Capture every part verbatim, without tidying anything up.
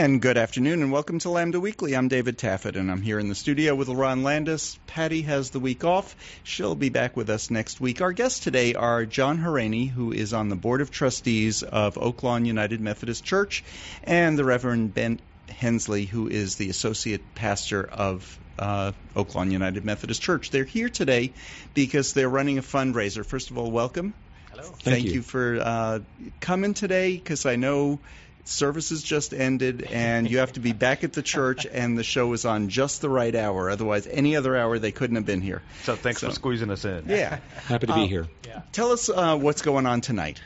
And good afternoon, and welcome to Lambda Weekly. I'm David Taffet, and I'm here in the studio with LaRon Landis. Patty has the week off. She'll be back with us next week. Our guests today are John Harani, who is on the Board of Trustees of Oak Lawn United Methodist Church, and the Reverend Ben Hensley, who is the Associate Pastor of uh, Oak Lawn United Methodist Church. They're here today because they're running a fundraiser. First of all, welcome. Hello. Thank, Thank you. you for uh, coming today, because I know services just ended, and you have to be back at the church, and the show is on just the right hour. Otherwise, any other hour, they couldn't have been here. So thanks So- for squeezing us in. Yeah. Happy to Uh, be here. Yeah. Tell us uh, what's going on tonight.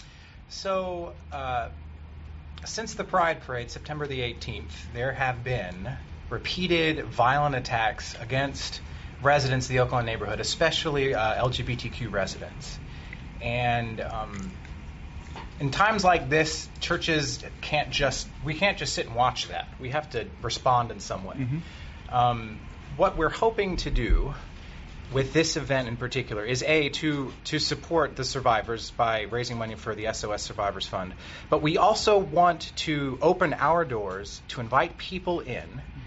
So, uh, since the Pride Parade, September the eighteenth, there have been repeated violent attacks against residents of the Oak Lawn neighborhood, especially uh, L G B T Q residents. And um, in times like this, churches can't just, we can't just sit and watch that. We have to respond in some way. Mm-hmm. Um, what we're hoping to do with this event in particular is A, to to support the survivors by raising money for the S O S Survivors Fund. But we also want to open our doors to invite people in,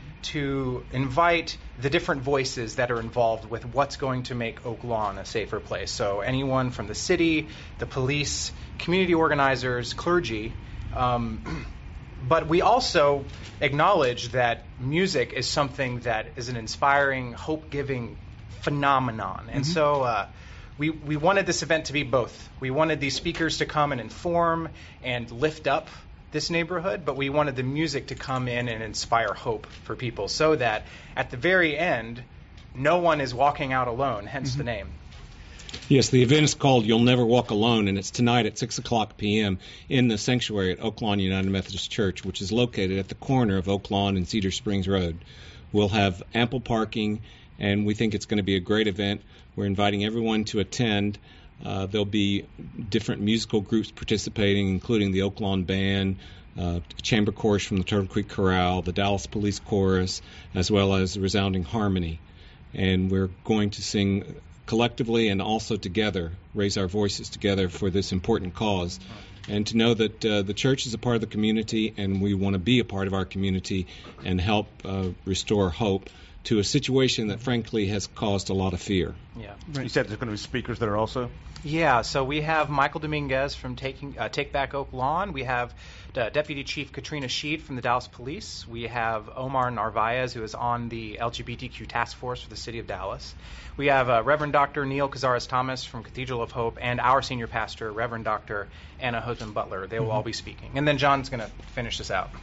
to invite the different voices that are involved with what's going to make Oak Lawn a safer place. So anyone from the city, the police, community organizers, clergy. Um, but we also acknowledge that music is something that is an inspiring, hope-giving phenomenon. And Mm-hmm. so uh, we, we wanted this event to be both. We wanted these speakers to come and inform and lift up this neighborhood, but we wanted the music to come in and inspire hope for people, so that at the very end, no one is walking out alone, hence Mm-hmm. the name. Yes, the event is called You'll Never Walk Alone, and it's tonight at six o'clock p.m. in the sanctuary at Oak Lawn United Methodist Church, which is located at the corner of Oak Lawn and Cedar Springs Road. We'll have ample parking, and we think it's going to be a great event. We're inviting everyone to attend. Uh, there'll be different musical groups participating, including the Oak Lawn Band, uh, Chamber Chorus from the Turtle Creek Chorale, the Dallas Police Chorus, as well as Resounding Harmony. And we're going to sing collectively and also together, raise our voices together for this important cause. And to know that uh, the church is a part of the community, and we want to be a part of our community and help uh, restore hope to a situation that, frankly, has caused a lot of fear. Yeah. You said there's going to be speakers there also? Yeah, so we have Michael Dominguez from Taking uh, Take Back Oak Lawn. We have uh, Deputy Chief Katrina Sheed from the Dallas Police. We have Omar Narvaez, who is on the L G B T Q Task Force for the City of Dallas. We have uh, Reverend Doctor Neil Cazares-Thomas from Cathedral of Hope, and our senior pastor, Reverend Doctor Anna Husband Butler. They will all be speaking. And then John's going to finish this out.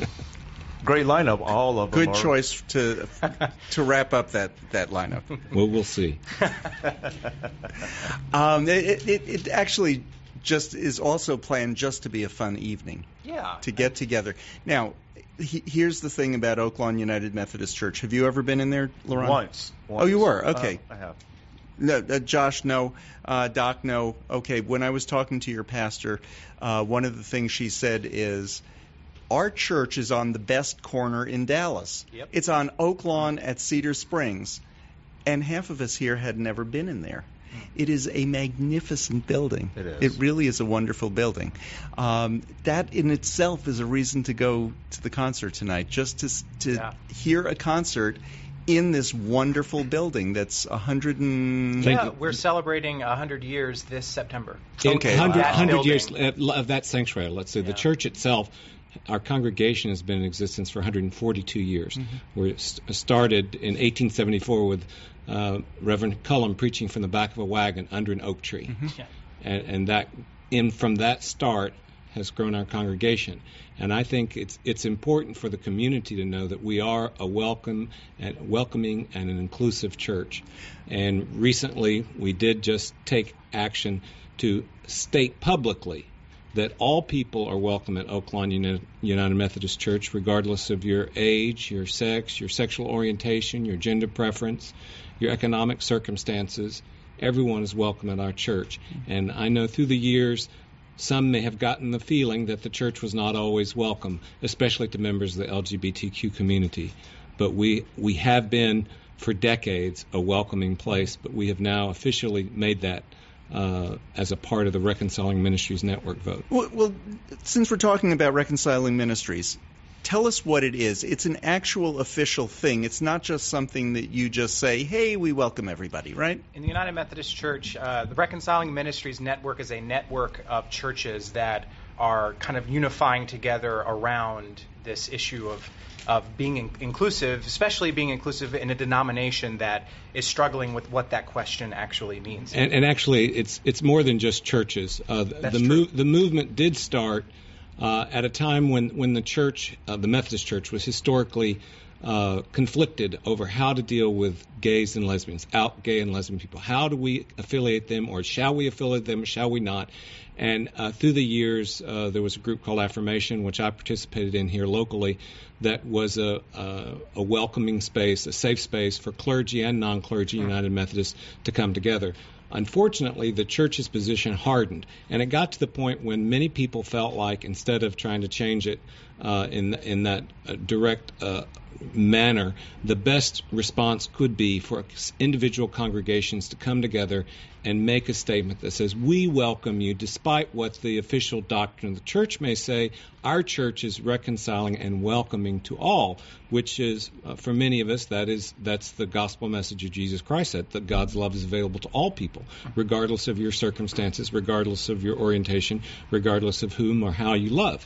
Great lineup, all of them. Good are- choice to to wrap up that, that lineup. Well, we'll see. Um, it, it, it actually just is also planned just to be a fun evening, Yeah. to get together. Now, he, here's the thing about Oak Lawn United Methodist Church. Have you ever been in there, LaRon? Once. Oh, you were? Uh, Okay. I have. No, uh, Josh, no. Uh, Doc, no. Okay, when I was talking to your pastor, uh, one of the things she said is, our church is on the best corner in Dallas. Yep. It's on Oak Lawn at Cedar Springs, and half of us here had never been in there. It is a magnificent building. It is. It really is a wonderful building. Um, that in itself is a reason to go to the concert tonight, just to s- to Yeah. hear a concert in this wonderful building that's a hundred and Thank Yeah, you. we're celebrating one hundred years this September. Okay. one hundred, That one hundred years building. of that sanctuary. Let's say Yeah. the church itself, our congregation has been in existence for one hundred forty-two years. Mm-hmm. We st- started in eighteen seventy-four with uh, Reverend Cullum preaching from the back of a wagon under an oak tree. Mm-hmm. Yeah. and, and that in from that start has grown our congregation. And I think it's it's important for the community to know that we are a welcome and welcoming and an inclusive church. And recently we did just take action to state publicly that all people are welcome at Oak Lawn Uni- United Methodist Church, regardless of your age, your sex, your sexual orientation, your gender preference, your economic circumstances. Everyone is welcome at our church. And I know through the years, some may have gotten the feeling that the church was not always welcome, especially to members of the L G B T Q community. But we, we have been, for decades, a welcoming place, but we have now officially made that uh, as a part of the Reconciling Ministries Network vote. Well, well, since we're talking about Reconciling Ministries, tell us what it is. It's an actual official thing. It's not just something that you just say, hey, we welcome everybody, right? In the United Methodist Church, uh, the Reconciling Ministries Network is a network of churches that are kind of unifying together around this issue of of being in- inclusive, especially being inclusive in a denomination that is struggling with what that question actually means. And, and actually, it's it's more than just churches. Uh, That's the true. move the movement did start uh, at a time when when the church, uh, the Methodist Church, was historically uh, conflicted over how to deal with gays and lesbians, out gay and lesbian people. How do we affiliate them, or shall we affiliate them, or shall we not? And uh, through the years, uh, there was a group called Affirmation, which I participated in here locally, that was a, a, a welcoming space, a safe space for clergy and non-clergy United Methodists to come together. Unfortunately, the church's position hardened, and it got to the point when many people felt like instead of trying to change it uh, in in that uh, direct uh, manner, the best response could be for individual congregations to come together and make a statement that says, we welcome you, despite what the official doctrine of the church may say. Our church is reconciling and welcoming to all, which is, uh, for many of us, that is that's the gospel message of Jesus Christ, that, that God's love is available to all people, regardless of your circumstances, regardless of your orientation, regardless of whom or how you love.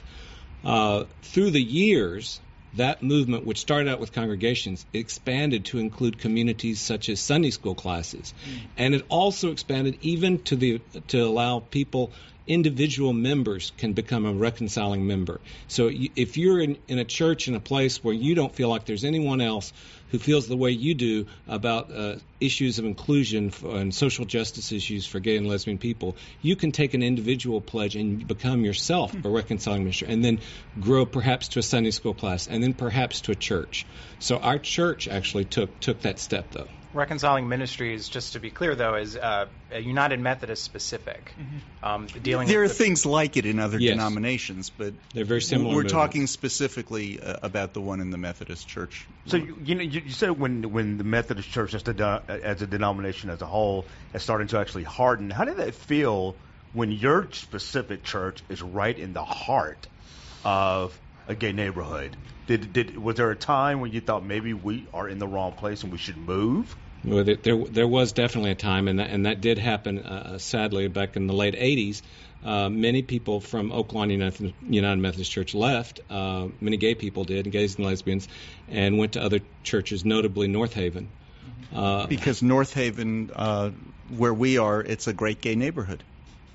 Uh, through the years, that movement, which started out with congregations, expanded to include communities such as Sunday school classes, mm. and it also expanded even to the to allow people, individual members can become a reconciling member. So if you're in, in a church in a place where you don't feel like there's anyone else who feels the way you do about uh, issues of inclusion for, and social justice issues for gay and lesbian people, you can take an individual pledge and become yourself a reconciling minister, and then grow perhaps to a Sunday school class, and then perhaps to a church. So our church actually took took that step, though. Reconciling Ministries, just to be clear, though, is uh, a United Methodist specific. Mm-hmm. Um, dealing there with are the, things like it in other yes. denominations, but they're very similar. We're movements. talking specifically uh, about the one in the Methodist Church. So you, you know, you, you said when when the Methodist Church as, the, as a denomination as a whole is starting to actually harden. How did that feel when your specific church is right in the heart of a gay neighborhood? Did did was there a time when you thought maybe we are in the wrong place and we should move? Well, there there was definitely a time, and that, and that did happen, uh, sadly, back in the late eighties. Uh, many people from Oaklawn United, United Methodist Church left. Uh, many gay people did, gays and lesbians, and went to other churches, notably North Haven. Uh, because North Haven, uh, where we are, it's a great gay neighborhood.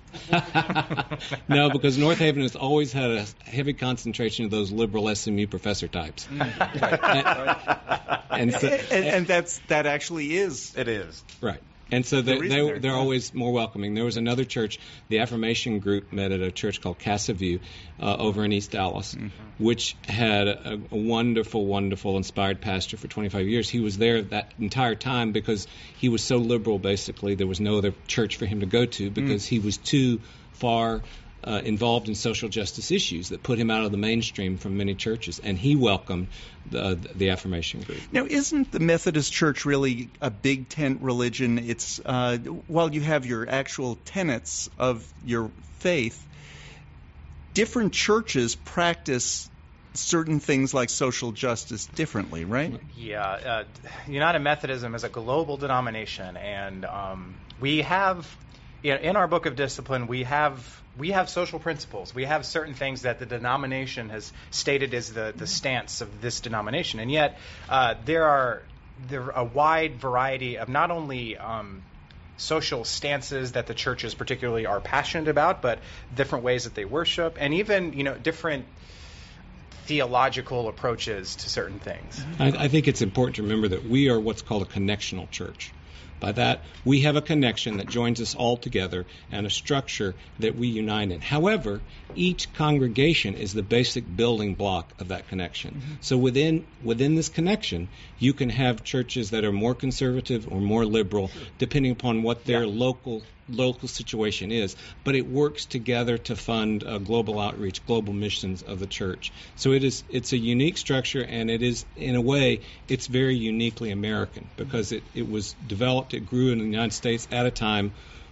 No, because North Haven has always had a heavy concentration of those liberal S M U professor types. and, and, so, and, and that's that actually is. It is. Right. And so they, the they, they're, they're always more welcoming. There was another church, the Affirmation group met at a church called Casa View uh, over in East Dallas, mm-hmm. which had a, a wonderful, wonderful, inspired pastor for twenty-five years. He was there that entire time because he was so liberal, basically. There was no other church for him to go to because mm. he was too far uh, involved in social justice issues that put him out of the mainstream from many churches, and he welcomed the, the Affirmation group. Now, isn't the Methodist Church really a big tent religion? It's uh, while you have your actual tenets of your faith, different churches practice certain things like social justice differently, right? Yeah. Uh, United Methodism is a global denomination, and um, we have, in, in our Book of Discipline, we have we have social principles. We have certain things that the denomination has stated as the, the stance of this denomination, and yet uh, there are there are a wide variety of not only um, social stances that the churches particularly are passionate about, but different ways that they worship, and even you know different theological approaches to certain things. I, I think it's important to remember that we are what's called a connectional church. By that, we have a connection that joins us all together and a structure that we unite in. However, each congregation is the basic building block of that connection. Mm-hmm. So within within this connection, you can have churches that are more conservative or more liberal, sure. depending upon what their yeah. local local situation is, but it works together to fund uh, global outreach, global missions of the church. So it is it's a unique structure, and it is, in a way, it's very uniquely American because it, it was developed, it grew in the United States at a time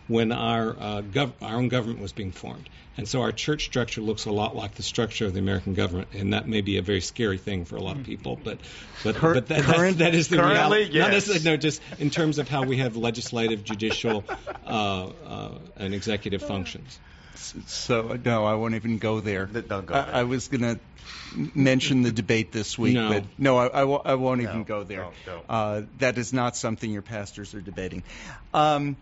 when our uh, gov- our own government was being formed. And so our church structure looks a lot like the structure of the American government, and that may be a very scary thing for a lot of people, but but, Cur- but that, current, that is the currently, reality. yes. Not necessarily, no, just in terms of how we have legislative, judicial, uh, uh, and executive functions. So, no, I won't even go there. Don't go I, there. I was going to mention the debate this week, No. but no, I, I, w- I won't No, even go there. don't, don't. Uh, that is not something your pastors are debating. Um,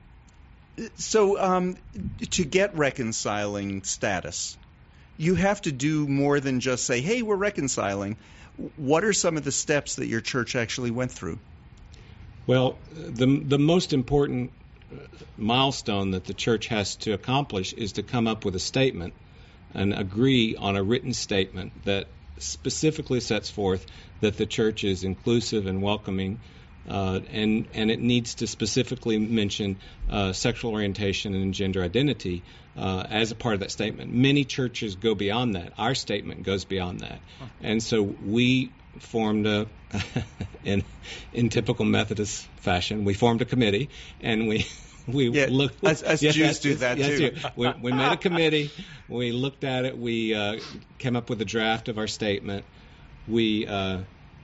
so, um, to get reconciling status, you have to do more than just say, hey, we're reconciling. What are some of the steps that your church actually went through? Well, the the most important milestone that the church has to accomplish is to come up with a statement and agree on a written statement that specifically sets forth that the church is inclusive and welcoming, uh, and and it needs to specifically mention uh, sexual orientation and gender identity uh, as a part of that statement. Many churches go beyond that. Our statement goes beyond that, and so we formed a in in typical Methodist fashion, we formed a committee, and we we Yeah, looked. us- us yes, Jews yes, do that, yes, too. We, we made a committee. We looked at it. We uh, came up with a draft of our statement. We uh,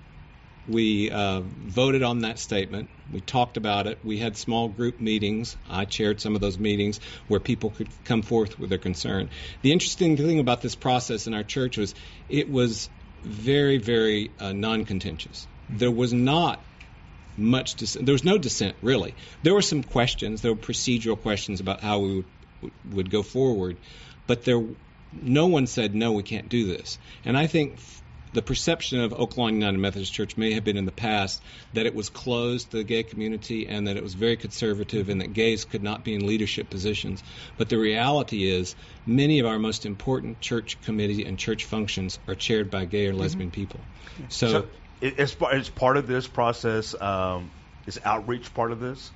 we uh, voted on that statement. We talked about it. We had small group meetings. I chaired some of those meetings where people could come forth with their concern. The interesting thing about this process in our church was it was very, very uh, non-contentious. There was not much dissent. There was no dissent, really. There were some questions. There were procedural questions about how we would, would go forward, but there, no one said, no, we can't do this. And I think the perception of Oaklawn United Methodist Church may have been in the past that it was closed to the gay community and that it was very conservative and that gays could not be in leadership positions. But the reality is many of our most important church committee and church functions are chaired by gay or lesbian people. So, So, it- as, par- as part of this process, um, is outreach part of this?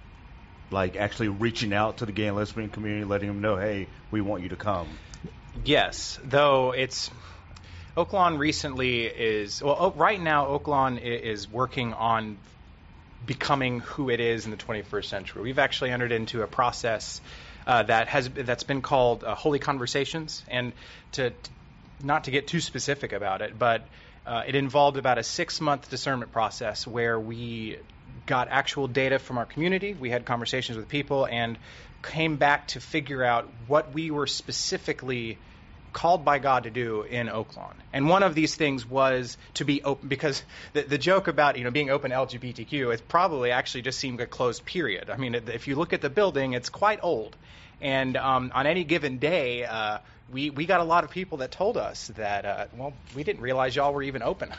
Like actually reaching out to the gay and lesbian community, letting them know, hey, we want you to come. Yes, though it's Oaklawn recently is well o- right now Oaklawn i- is working on becoming who it is in the twenty-first century. We've actually entered into a process uh, that has that's been called uh, Holy Conversations, and to, to not to get too specific about it, but uh, it involved about a six-month discernment process where we got actual data from our community. We had conversations with people and came back to figure out what we were specifically called by God to do in Oaklawn. And one of these things was to be open, because the, the joke about, you know, being open L G B T Q is probably actually just seemed a closed period. I mean, if you look at the building, it's quite old. And um, on any given day, uh, we, we got a lot of people that told us that, uh, well, we didn't realize y'all were even open.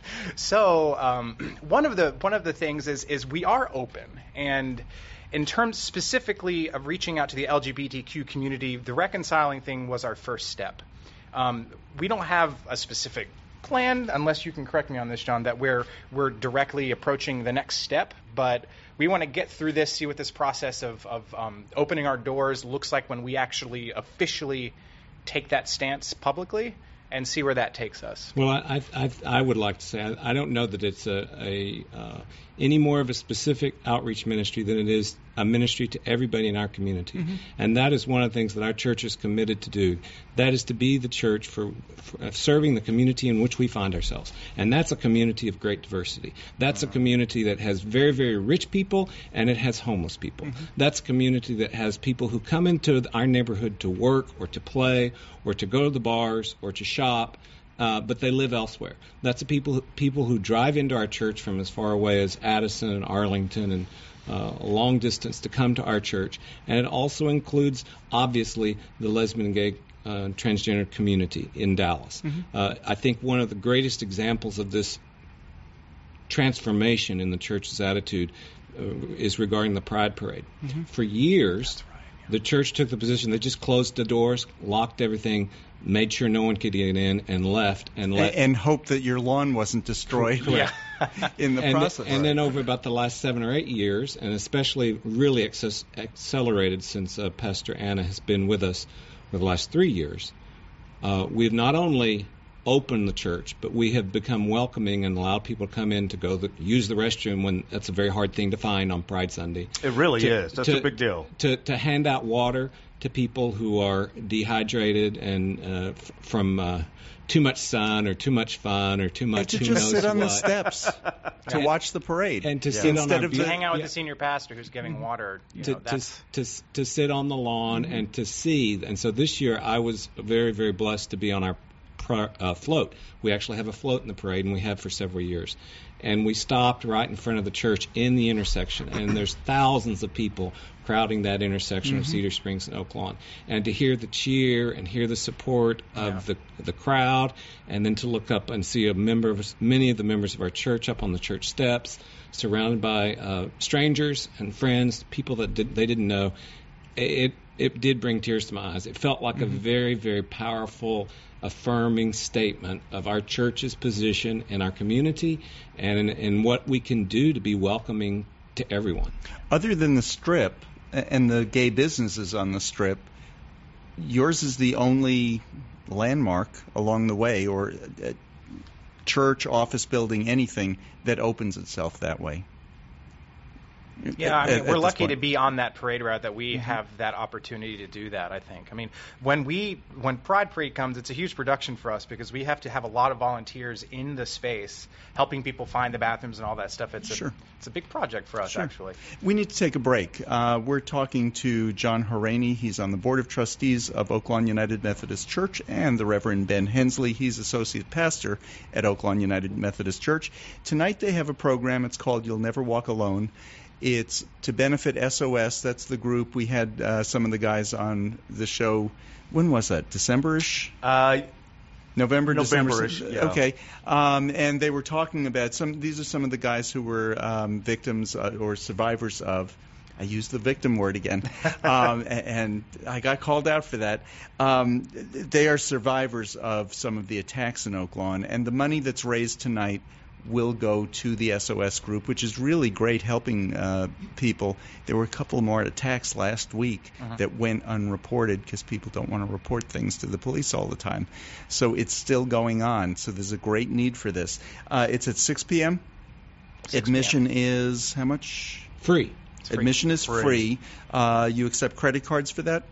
So um, one of the one of the things is is we are open. And in terms specifically of reaching out to the L G B T Q community, the reconciling thing was our first step. Um, we don't have a specific plan, unless you can correct me on this, John, that we're we're directly approaching the next step. But we want to get through this, see what this process of, of um, opening our doors looks like when we actually officially take that stance publicly, and see where that takes us. well, I, I, I would like to say I, I don't know that it's a, a uh, any more of a specific outreach ministry than it is a ministry to everybody in our community. Mm-hmm. And that is one of the things that our church is committed to do. That is to be the church for, for serving the community in which we find ourselves. And that's a community of great diversity. That's uh-huh. a community that has very, very rich people, and it has homeless people. Mm-hmm. That's a community that has people who come into our neighborhood to work or to play or to go to the bars or to shop. Uh, but they live elsewhere. That's the people who, people who drive into our church from as far away as Addison and Arlington and uh, a long distance to come to our church. And it also includes, obviously, the lesbian and gay uh, transgender community in Dallas. Mm-hmm. Uh, I think one of the greatest examples of this transformation in the church's attitude uh, is regarding the Pride Parade. Mm-hmm. For years, right, yeah. the church took the position they just closed the doors, locked everything, made sure no one could get in, and left. And let and, and hoped that your lawn wasn't destroyed yeah. in the and process. Th- and then over about the last seven or eight years, and especially really access- accelerated since uh, Pastor Anna has been with us for the last three years, uh, we've not only open the church, but we have become welcoming and allowed people to come in to go the, use the restroom when that's a very hard thing to find on Pride Sunday. It really to, is. That's to, a big deal. To, to hand out water to people who are dehydrated and uh, f- from uh, too much sun or too much fun or too much and to who just knows sit on what. the steps to And- watch the parade. and to Yeah. sit Instead on our of To the- hang out with yeah. the senior pastor who's giving water, you to, know, to, that's to, to sit on the lawn Mm-hmm. and to see. And so this year I was very, very blessed to be on our pro, uh, float. We actually have a float in the parade, and we have for several years. And we stopped right in front of the church in the intersection, and there's thousands of people crowding that intersection Mm-hmm. of Cedar Springs and Oak Lawn. And to hear the cheer and hear the support of Yeah. the the crowd, and then to look up and see a member of us- many of the members of our church up on the church steps, surrounded by uh, strangers and friends, people that did, they didn't know. It it did bring tears to my eyes. It felt like Mm-hmm. a very, very powerful, affirming statement of our church's position in our community and in, in what we can do to be welcoming to everyone. Other than the Strip a- and the gay businesses on the Strip, yours is the only landmark along the way, or uh, church, office building, anything that opens itself that way. Yeah, I At- mean, at we're this lucky point. to be on that parade route that we Mm-hmm. have that opportunity to do that, I think. I mean, when we when Pride Parade comes, it's a huge production for us because we have to have a lot of volunteers in the space helping people find the bathrooms and all that stuff. It's Sure. a it's a big project for us, Sure. actually. We need to take a break. Uh, we're talking to John Horaney. He's on the Board of Trustees of Oak Lawn United Methodist Church, and the Reverend Ben Hensley. He's Associate Pastor at Oak Lawn United Methodist Church. Tonight they have a program. It's called You'll Never Walk Alone. It's to benefit S O S. That's the group. We had uh, some of the guys on the show. When was that? December-ish? Uh, November, December. November-ish, yeah. Okay. Um, and they were talking about some. These are some of the guys who were um, victims uh, or survivors of. I used the victim word again, um, a- and I got called out for that. Um, they are survivors of some of the attacks in Oak Lawn, and the money that's raised tonight will go to the S O S group, which is really great, helping uh, people. There were a couple more attacks last week Uh-huh. that went unreported because people don't want to report things to the police all the time. So it's still going on. So there's a great need for this. Uh, it's at six p.m. six p m Admission is how much? Free. It's free. Admission is Free. free. Uh, you accept credit cards for that?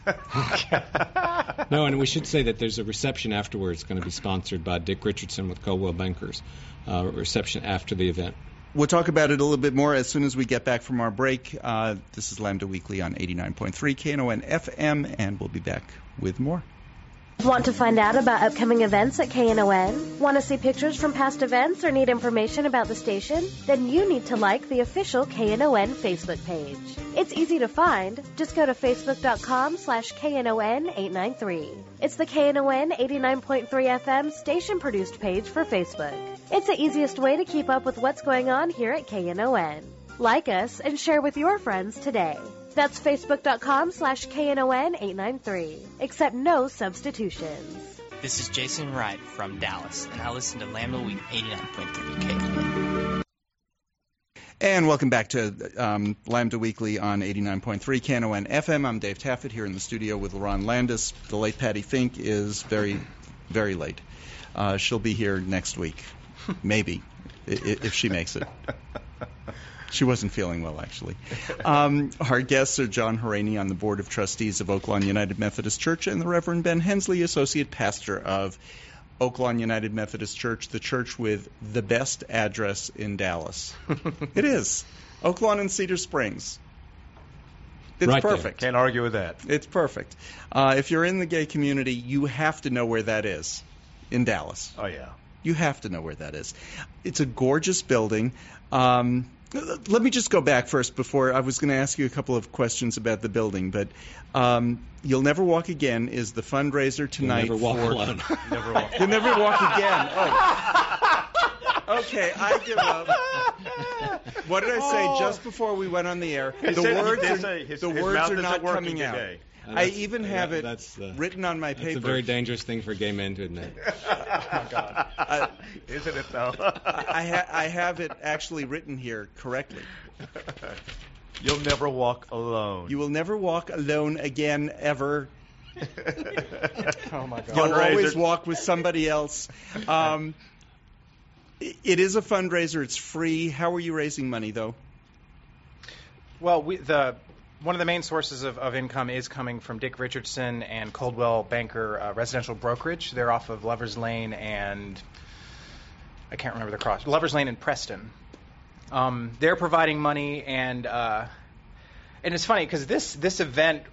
No, and we should say that there's a reception afterwards going to be sponsored by Dick Richardson with Coldwell Bankers. Uh, reception after the event. We'll talk about it a little bit more as soon as we get back from our break. Uh, this is Lambda Weekly on eighty-nine point three K N O N F M, and we'll be back with more. Want to find out about upcoming events at K N O N? Want to see pictures from past events or need information about the station? Then you need to like the official K N O N Facebook page. It's easy to find. Just go to facebook.com slash KNON893. It's the K N O N eighty-nine point three F M station-produced page for Facebook. It's the easiest way to keep up with what's going on here at K N O N. Like us and share with your friends today. That's facebook.com slash KNON893. Accept no substitutions. This is Jason Wright from Dallas, and I listen to Lambda Week eighty-nine point three K N O N. And welcome back to um, Lambda Weekly on eighty-nine point three K N O N F M. I'm Dave Taffet here in the studio with Ron Landis. The late Patty Fink is very, very late. Uh, she'll be here next week, maybe, i- i- if she makes it. She wasn't feeling well, actually. Um, our guests are John Horaney on the Board of Trustees of Oak Lawn United Methodist Church and the Reverend Ben Hensley, Associate Pastor of Oak Lawn United Methodist Church, the church with the best address in Dallas. It is. Oak Lawn and Cedar Springs. It's Right there. perfect. Can't argue with that. It's perfect. Uh, if you're in the gay community, you have to know where that is in Dallas. Oh, yeah. You have to know where that is. It's a gorgeous building. Um, let me just go back first before I was going to ask you a couple of questions about the building, but um, You'll Never Walk Again is the fundraiser tonight. You'll never walk for, alone. Never walk. You'll Never Walk Again. Oh. Okay, I give up. What did I say just before we went on the air? He the said- he words did are, say his- the his words mouth are isn't not working coming out. today. Uh, I that's- even that- have it that's, uh, written on my That's paper. a very dangerous thing for gay men to admit. Oh, God. I, Isn't it, though? I, ha- I have it actually written here correctly. You'll never walk alone. You will never walk alone again, ever, Oh my God! You'll Fundraiser. always walk with somebody else. Um, it is a fundraiser. It's free. How are you raising money, though? Well, we, the one of the main sources of, of income is coming from Dick Richardson and Coldwell Banker uh, Residential Brokerage. They're off of Lovers Lane and I can't remember the cross. Lovers Lane and Preston. Um, they're providing money, and uh, and it's funny because this this event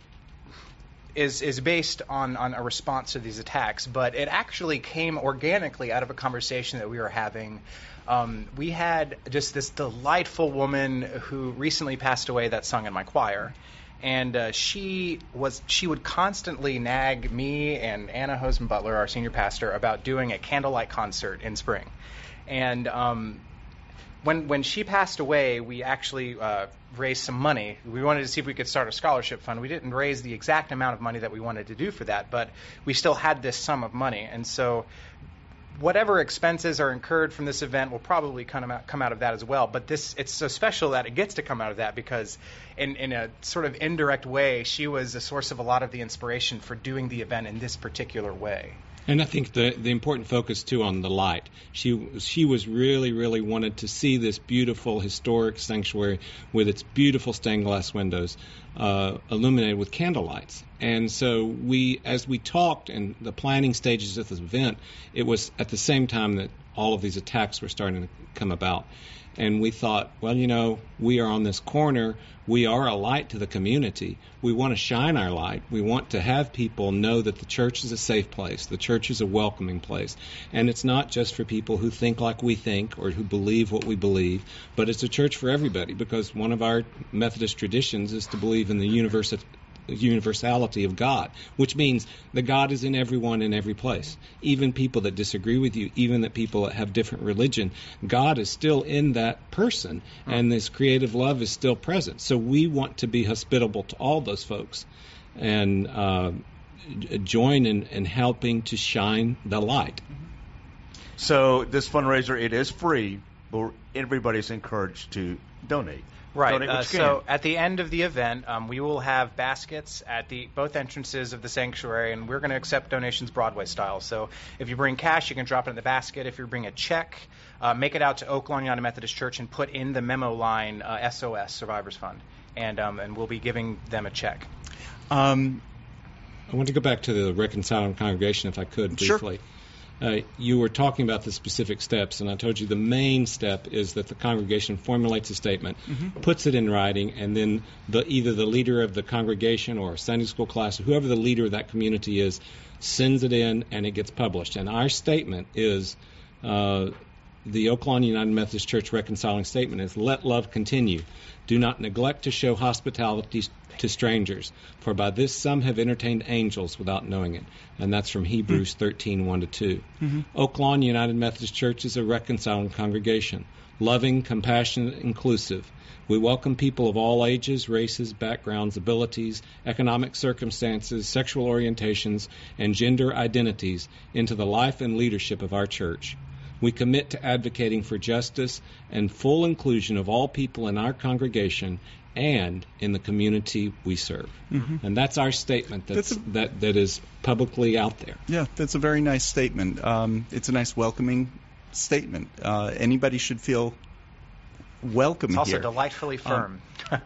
is is based on, on a response to these attacks, but it actually came organically out of a conversation that we were having. Um, we had just this delightful woman who recently passed away that sung in my choir, and uh, she was she would constantly nag me and Anna Hoseman Butler, our senior pastor, about doing a candlelight concert in spring. And um, when when she passed away, we actually uh, raised some money. We wanted to see if we could start a scholarship fund. We didn't raise the exact amount of money that we wanted to do for that, but we still had this sum of money. And so whatever expenses are incurred from this event will probably come out, come out of that as well. But this it's so special that it gets to come out of that because in, in a sort of indirect way, she was a source of a lot of the inspiration for doing the event in this particular way. And I think the the important focus, too, on the light. She she was really, really wanted to see this beautiful historic sanctuary with its beautiful stained glass windows uh, illuminated with candlelights. And so we, as we talked in the planning stages of this event, it was at the same time that all of these attacks were starting to come about. And we thought, well, you know, we are on this corner. We are a light to the community. We want to shine our light. We want to have people know that the church is a safe place. The church is a welcoming place. And it's not just for people who think like we think or who believe what we believe, but it's a church for everybody because one of our Methodist traditions is to believe in the universe universality of God, which means that God is in everyone in every place. Even people that disagree with you, even that people that have different religion, God is still in that person, and this creative love is still present. So we want to be hospitable to all those folks and uh, join in, in helping to shine the light. So this fundraiser, it is free, but everybody's encouraged to donate. Right. Donate what Uh, you so can. at the end of the event, um, we will have baskets at the both entrances of the sanctuary, and we're going to accept donations Broadway style. So if you bring cash, you can drop it in the basket. If you bring a check, uh, make it out to Oak Lawn United Methodist Church and put in the memo line uh, S O S Survivors Fund, and um, and we'll be giving them a check. Um, I want to go back to the reconciling congregation, if I could, briefly. Sure. Uh, you were talking about the specific steps, and I told you the main step is that the congregation formulates a statement, Mm-hmm. puts it in writing, and then the, either the leader of the congregation or a Sunday school class, whoever the leader of that community is, sends it in, and it gets published. And our statement is, uh, the Oak Lawn United Methodist Church reconciling statement is, let love continue. Do not neglect to show hospitality to strangers, for by this some have entertained angels without knowing it. And that's from Hebrews thirteen, one to two. Mm-hmm. Oak Lawn United Methodist Church is a reconciling congregation, loving, compassionate, inclusive. We welcome people of all ages, races, backgrounds, abilities, economic circumstances, sexual orientations, and gender identities into the life and leadership of our church. We commit to advocating for justice and full inclusion of all people in our congregation and in the community we serve. Mm-hmm. And that's our statement that's, That's a- that, that is publicly out there. Yeah, that's a very nice statement. Um, it's a nice welcoming statement. Uh, anybody should feel welcome It's also here. delightfully firm.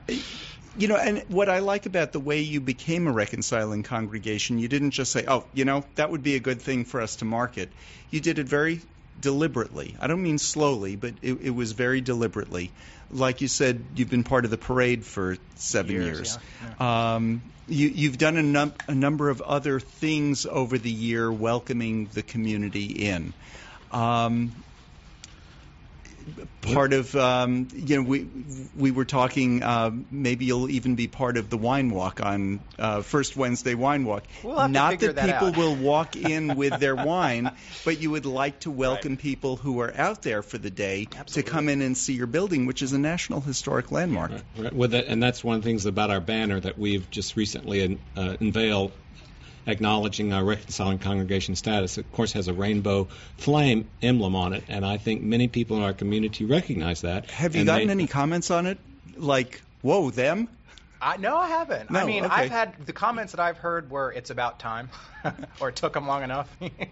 You know, and what I like about the way you became a reconciling congregation, you didn't just say, oh, you know, that would be a good thing for us to market. You did it very deliberately. I don't mean slowly, but it, it was very deliberately. Like you said, you've been part of the parade for seven years. Years, yeah, Um, you, you've done a, num- a number of other things over the year welcoming the community in. Um, part of, um, you know, we we were talking, uh, maybe you'll even be part of the wine walk on uh, First Wednesday Wine Walk. We'll have to Not figure that that people out. will walk in with their wine, but you would like to welcome Right. people who are out there for the day Absolutely. to come in and see your building, which is a National Historic Landmark. Right. With that, and that's one of the things about our banner that we've just recently uh, unveiled, acknowledging our reconciling congregation status. It, of course, has a rainbow flame emblem on it, and I think many people in our community recognize that. Have you and gotten they- any comments on it? Like, whoa, them? I, no, I haven't. No, I mean, okay. I've had the comments that I've heard were it's about time, or it took them long enough.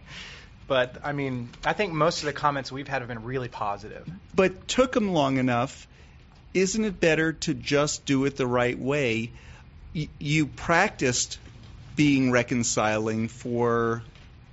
But I mean, I think most of the comments we've had have been really positive. But took them long enough. Isn't it better to just do it the right way? Y- you practiced being reconciling for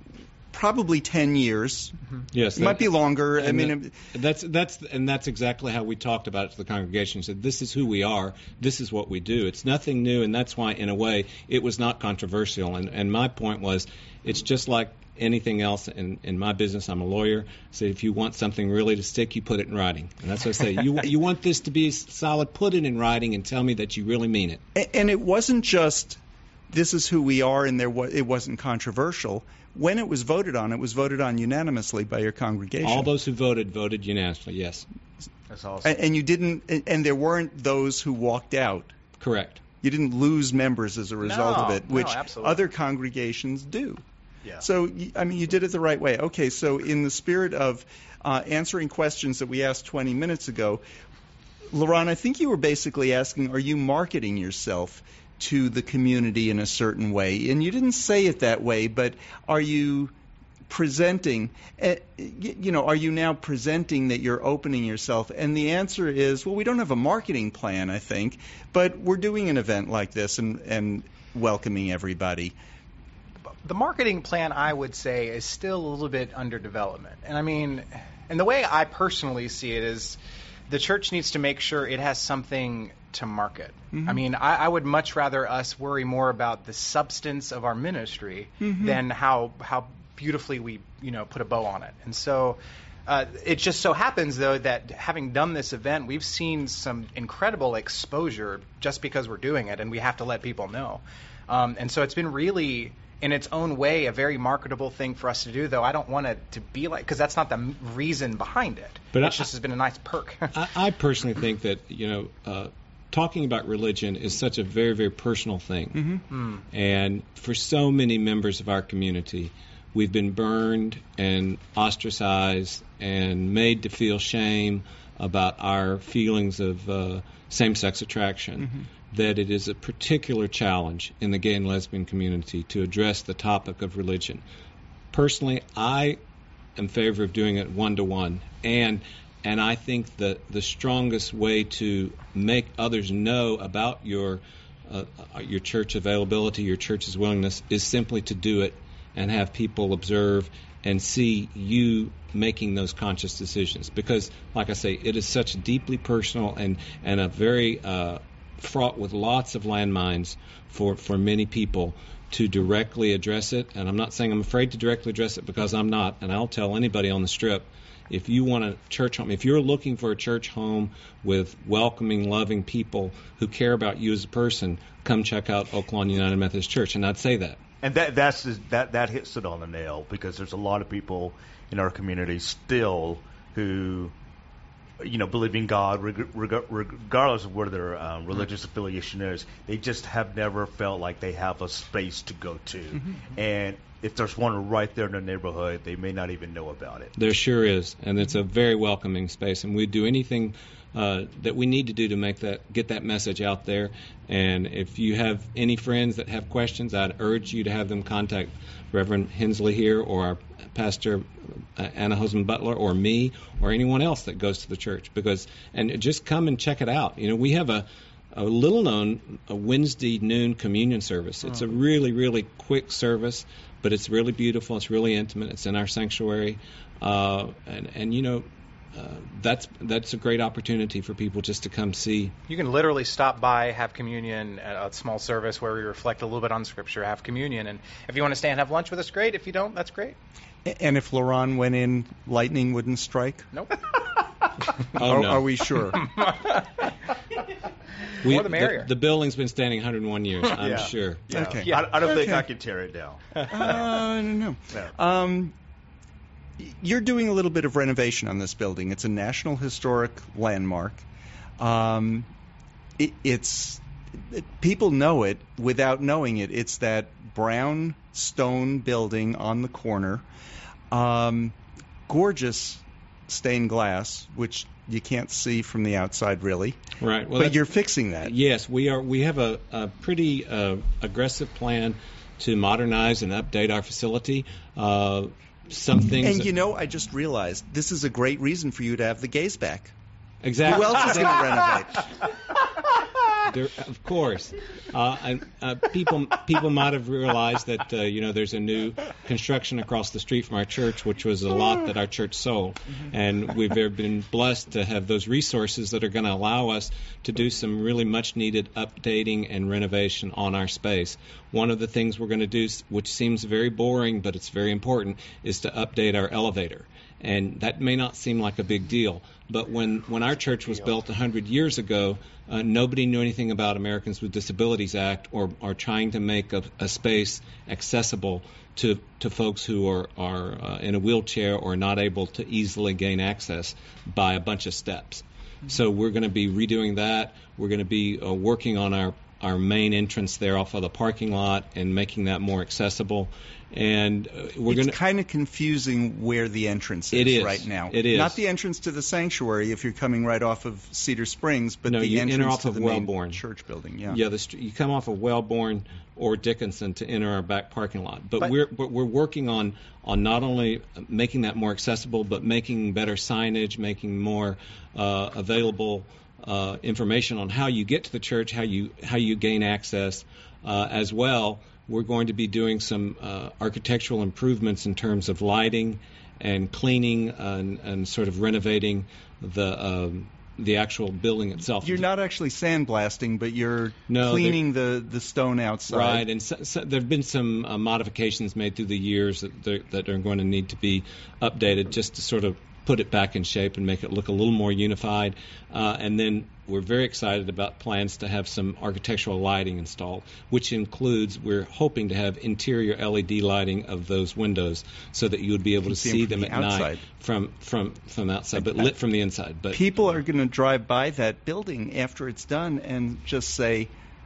probably ten years. Yes, It might be longer. I and mean, that- that's that's and that's exactly how we talked about it to the congregation. Said this is who we are. This is what we do. It's nothing new, and that's why, in a way, it was not controversial. And and my point was, it's just like anything else in, in my business. I'm a lawyer. So if you want something really to stick, you put it in writing. And that's what I say. You you want this to be solid, put it in writing and tell me that you really mean it. A- And it wasn't just this is who we are, and there wa- it wasn't controversial. When it was voted on, it was voted on unanimously by your congregation. All those who voted voted unanimously. Yes, That's awesome. and, and you didn't, and- and there weren't those who walked out. correct. You didn't lose members as a result No, of it, no, which absolutely. other congregations do. Yeah. So, y- I mean, you did it the right way. Okay, so in the spirit of uh, answering questions that we asked twenty minutes ago, LaRon, I think you were basically asking, are you marketing yourself to the community in a certain way? And you didn't say it that way, but are you presenting, uh, y- you know, are you now presenting that you're opening yourself? And the answer is, well, we don't have a marketing plan, I think, but we're doing an event like this and, and welcoming everybody. The marketing plan, I would say, is still a little bit under development. And I mean, and the way I personally see it is the church needs to make sure it has something to market. I mean, I, I would much rather us worry more about the substance of our ministry than how how beautifully we, you know, put a bow on it. And so uh, it just so happens, though, that having done this event, we've seen some incredible exposure just because we're doing it, and we have to let people know. Um, and so it's been really, in its own way, a very marketable thing for us to do, though I don't want it to be like, because that's not the m- reason behind it. But it I- just has been a nice perk. I, I personally think that, you know, uh, talking about religion is such a very, very personal thing. And for so many members of our community, we've been burned and ostracized and made to feel shame about our feelings of uh, same-sex attraction, that it is a particular challenge in the gay and lesbian community to address the topic of religion. Personally, I am in favor of doing it one-to-one, and and I think that the strongest way to make others know about your uh, your church availability, your church's willingness, is simply to do it and have people observe and see you making those conscious decisions. Because, like I say, it is such deeply personal and, and a very uh, fraught with lots of landmines for, for many people to directly address it. And I'm not saying I'm afraid to directly address it, because I'm not. And I'll tell anybody on the Strip, if you want a church home, if you're looking for a church home with welcoming, loving people who care about you as a person, come check out Oak Lawn United Methodist Church. And I'd say that. And that that's that that hits it on the nail, because there's a lot of people in our community still who, you know, believe in God reg- reg- regardless of where their um, religious affiliation is. They just have never felt like they have a space to go to, and if there's one right there in their neighborhood, they may not even know about it. There sure is, and it's a very welcoming space, and we do anything uh, that we need to do to make that get that message out there. And if you have any friends that have questions, I'd urge you to have them contact Reverend Hensley here, or our Pastor uh, Anna Husband Butler, or me, or anyone else that goes to the church, because and just come and check it out. You know, we have a a little-known a Wednesday noon communion service. It's a really, really quick service, but it's really beautiful. It's really intimate. It's in our sanctuary, uh, and and you know, uh, that's that's a great opportunity for people just to come see. You can literally stop by, have communion at a small service where we reflect a little bit on Scripture, have communion. And if you want to stay and have lunch with us, great. If you don't, that's great. And if LaRon went in, lightning wouldn't strike? Nope. Oh are, no, are we sure? We- More the merrier. The, the building's been standing one hundred one years. I'm Yeah. sure. Yeah. Okay. Yeah. I, I don't think Okay. I can tear it down. Uh, I don't know. No. Um, you're doing a little bit of renovation on this building. It's a National Historic Landmark. Um, it, it's it, people know it without knowing it. It's that brown stone building on the corner. Um, gorgeous stained glass, which you can't see from the outside really. Right. Well, but that's- you're fixing that. Yes, we are. We have a, a pretty uh, aggressive plan to modernize and update our facility. Uh, some things. And that- you know, I just realized this is a great reason for you to have the gays back. exactly. Who else is going to renovate? There, of course, uh, and, uh, people people might have realized that uh, you know there's a new construction across the street from our church, which was a lot that our church sold, and we've been blessed to have those resources that are going to allow us to do some really much needed updating and renovation on our space. One of the things we're going to do, which seems very boring but it's very important, is to update our elevator. And that may not seem like a big deal, but when, when our church was built one hundred years ago, uh, nobody knew anything about Americans with Disabilities Act or, or trying to make a, a space accessible to, to folks who are, are uh, in a wheelchair or not able to easily gain access by a bunch of steps. So we're going to be redoing that. We're going to be uh, working on our, our main entrance there off of the parking lot and making that more accessible. And uh, we're It's going to kind of confusing where the entrance is, It is. right now. It is. Not the entrance to the sanctuary if you're coming right off of Cedar Springs, but No, the you enter entrance off to of the main Wellborn. church building. Yeah. Yeah, the st- you come off of Wellborn or Dickinson to enter our back parking lot. But, But- we're but we're working on on not only making that more accessible, but making better signage, making more uh, available uh, information on how you get to the church, how you how you gain access, uh, as well. We're going to be doing some uh, architectural improvements in terms of lighting and cleaning and, and sort of renovating the um, the actual building itself. You're not actually sandblasting, but you're No, cleaning the, the stone outside. Right, and so, so there have been some uh, modifications made through the years that, they're- that are going to need to be updated just to sort of put it back in shape and make it look a little more unified. Uh, and then we're very excited about plans to have some architectural lighting installed, which includes, we're hoping to have interior L E D lighting of those windows so that you would be able can to see see them them from at the night outside. from from from outside, but lit from the inside. But People are going to drive by that building after it's done and just say,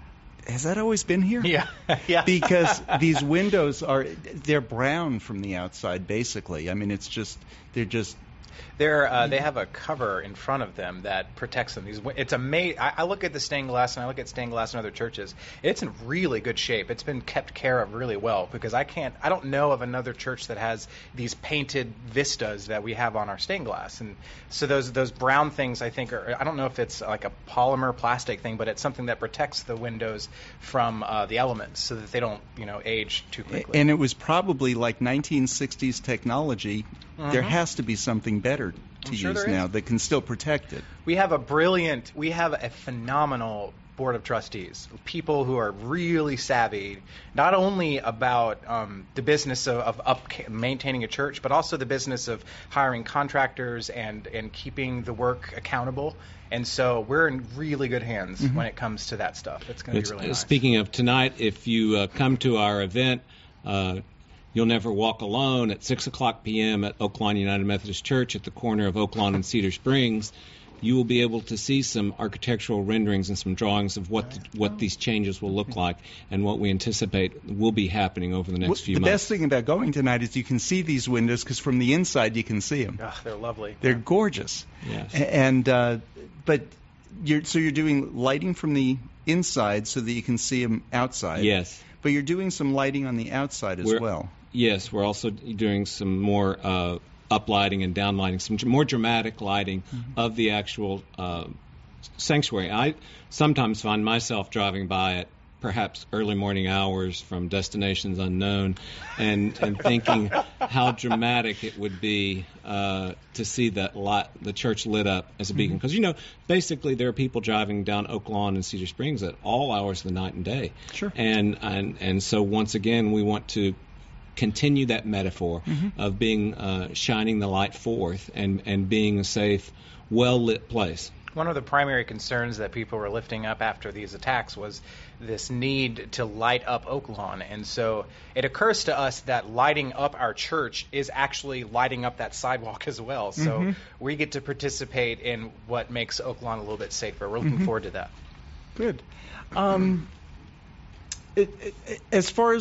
has that always been here? Yeah, yeah. Because these windows are, they're brown from the outside, basically. I mean, it's just, they're just, They're, uh, they have a cover in front of them that protects them. These, it's amazing. I, I look at the stained glass, and I look at stained glass in other churches. It's in really good shape. It's been kept care of really well because I can't, I don't know of another church that has these painted vistas that we have on our stained glass. And so those those brown things, I think, are, I don't know if it's like a polymer plastic thing, but it's something that protects the windows from uh, the elements so that they don't, you know, age too quickly. and it was probably like nineteen sixties technology. There has to be something better to I'm sure use there is. now that can still protect it. We have a brilliant, we have a phenomenal board of trustees, people who are really savvy, not only about um, the business of, of up maintaining a church, but also the business of hiring contractors and, and keeping the work accountable. And so we're in really good hands when it comes to that stuff. It's going to be It's- really nice. Speaking of tonight, if you uh, come to our event, uh, You'll Never Walk Alone at six o'clock p.m. at Oaklawn United Methodist Church at the corner of Oaklawn and Cedar Springs. You will be able to see some architectural renderings and some drawings of what the, what these changes will look like and what we anticipate will be happening over the next Well, few the months. best thing about going tonight is you can see these windows because from the inside you can see them. Ugh, they're lovely. They're gorgeous. Yes. A- And uh, but you're so you're doing lighting from the inside so that you can see them outside. Yes. But you're doing some lighting on the outside as We're- well. Yes, we're also doing some more uh, uplighting and downlighting, some dr- more dramatic lighting of the actual uh, sanctuary. I sometimes find myself driving by at perhaps early morning hours from destinations unknown and, and thinking how dramatic it would be uh, to see that light, the church lit up as a beacon. Because, you know, basically there are people driving down Oak Lawn and Cedar Springs at all hours of the night and day. Sure. And, and, and so once again, we want to continue that metaphor of being uh, shining the light forth and, and being a safe, well-lit place. One of the primary concerns that people were lifting up after these attacks was this need to light up Oaklawn. And so it occurs to us that lighting up our church is actually lighting up that sidewalk as well. So we get to participate in what makes Oaklawn a little bit safer. We're looking forward to that. Good. Um, it, it, as far as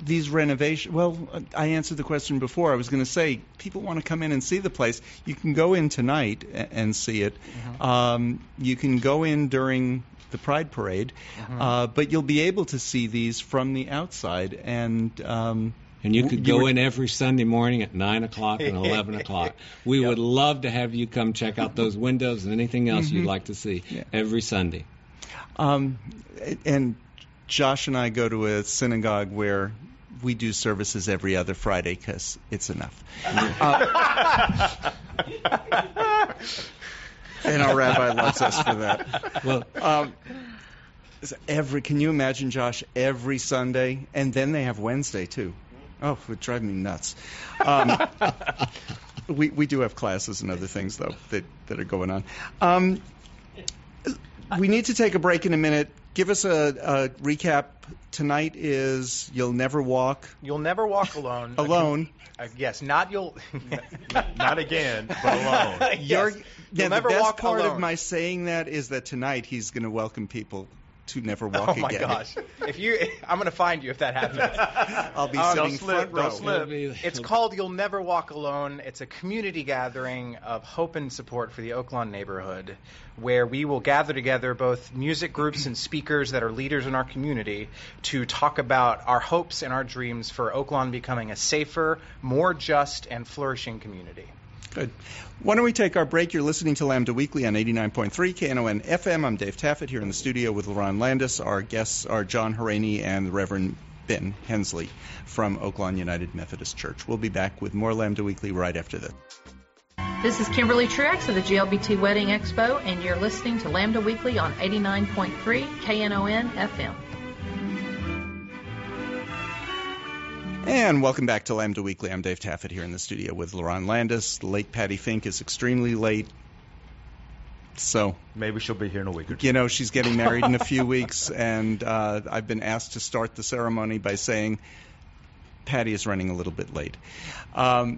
these renovations, well, I answered the question before. I was going to say, people want to come in and see the place. You can go in tonight a- and see it. Mm-hmm. Um, you can go in during the Pride Parade, mm-hmm. uh, but you'll be able to see these from the outside. And um, and you could you go were, in every Sunday morning at nine o'clock and eleven o'clock. We yep. would love to have you come check out those windows and anything else mm-hmm. you'd like to see yeah. every Sunday. Um, and Josh and I go to a synagogue where we do services every other Friday because it's enough. uh, and our rabbi loves us for that. Well, um, every can you imagine, Josh, every Sunday? And then they have Wednesday, too. Oh, it would drive me nuts. Um, we we do have classes and other things, though, that, that are going on. Um, we need to take a break in a minute. Give us a, a recap. Tonight is You'll Never Walk. You'll Never Walk Alone. Alone. Uh, yes, not you'll. Not again, but alone. yes. You're, You'll yeah, never the best walk part alone. of my saying that is that tonight he's going to welcome people to never walk oh my again. gosh! If you, I'm going to find you if that happens. I'll be um, sitting front row. Slip. It's called You'll Never Walk Alone. It's a community gathering of hope and support for the Oaklawn neighborhood, where we will gather together both music groups and speakers that are leaders in our community to talk about our hopes and our dreams for Oaklawn becoming a safer, more just, and flourishing community. Good. Why don't we take our break? You're listening to Lambda Weekly on eighty-nine point three K N O N F M. I'm Dave Taffet here in the studio with LaRon Landis. Our guests are John Harani and the Reverend Ben Hensley from Oaklawn United Methodist Church. We'll be back with more Lambda Weekly right after this. This is Kimberly Truex of the G L B T Wedding Expo, and you're listening to Lambda Weekly on eighty-nine point three K N O N F M. And welcome back to Lambda Weekly. I'm Dave Taffet here in the studio with LaRon Landis. Late Patty Fink is extremely late. So maybe she'll be here in a week or two. You know, she's getting married in a few weeks, and uh, I've been asked to start the ceremony by saying Patty is running a little bit late. Um,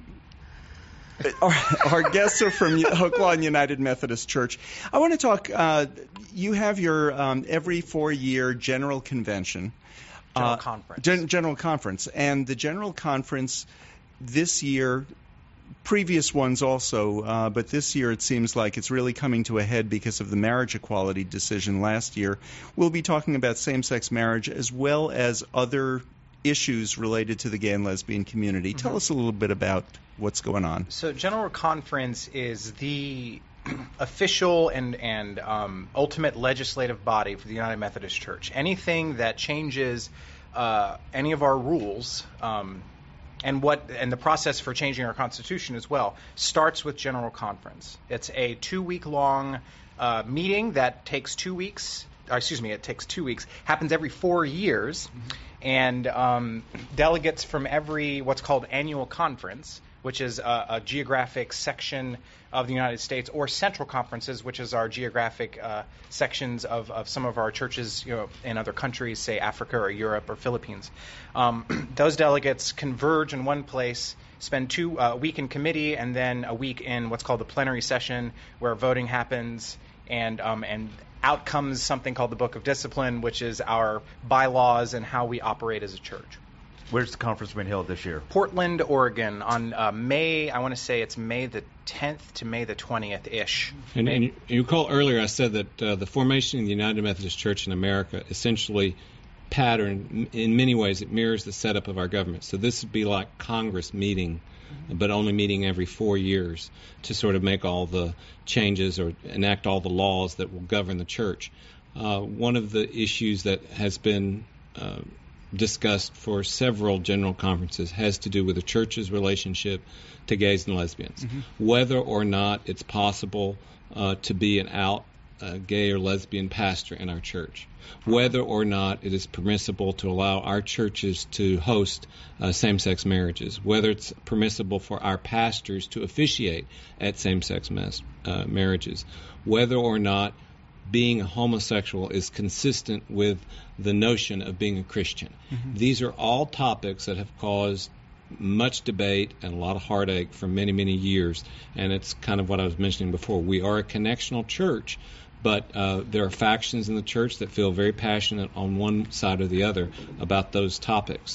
our, our guests are from Oaklawn United Methodist Church. I want to talk, uh, you have your um, every four-year general convention. General uh, conference. Gen- general conference. And the general conference this year, previous ones also, uh, but this year it seems like it's really coming to a head because of the marriage equality decision last year. We'll be talking about same-sex marriage as well as other issues related to the gay and lesbian community. Mm-hmm. Tell us a little bit about what's going on. So General Conference is the official and and um, ultimate legislative body for the United Methodist Church. Anything that changes uh, any of our rules um, and what and the process for changing our Constitution as well starts with General Conference. It's a two-week long uh, meeting that takes two weeks. Or excuse me, it takes two weeks. Happens every four years, mm-hmm. and um, delegates from every what's called annual conference, which is a, a geographic section of the United States, or central conferences, which is our geographic uh, sections of, of some of our churches, you know, in other countries, say Africa or Europe or Philippines. Um, those delegates converge in one place, spend two uh, a week in committee, and then a week in what's called the plenary session, where voting happens, and um, and out comes something called the Book of Discipline, which is our bylaws and how we operate as a church. Where's the conference being held this year? Portland, Oregon, on uh, May, I want to say it's May the tenth to May the twentieth-ish. And, and you recall earlier I said that uh, the formation of the United Methodist Church in America essentially patterned, in many ways, it mirrors the setup of our government. So this would be like Congress meeting, but only meeting every four years to sort of make all the changes or enact all the laws that will govern the church. Uh, one of the issues that has been uh, discussed for several general conferences has to do with the church's relationship to gays and lesbians, mm-hmm. whether or not it's possible uh, to be an out uh, gay or lesbian pastor in our church, whether or not it is permissible to allow our churches to host uh, same-sex marriages, whether it's permissible for our pastors to officiate at same-sex mas- uh, marriages, whether or not being a homosexual is consistent with the notion of being a Christian. Mm-hmm. These are all topics that have caused much debate and a lot of heartache for many, many years. And it's kind of what I was mentioning before. We are a connectional church, but uh, there are factions in the church that feel very passionate on one side or the other about those topics.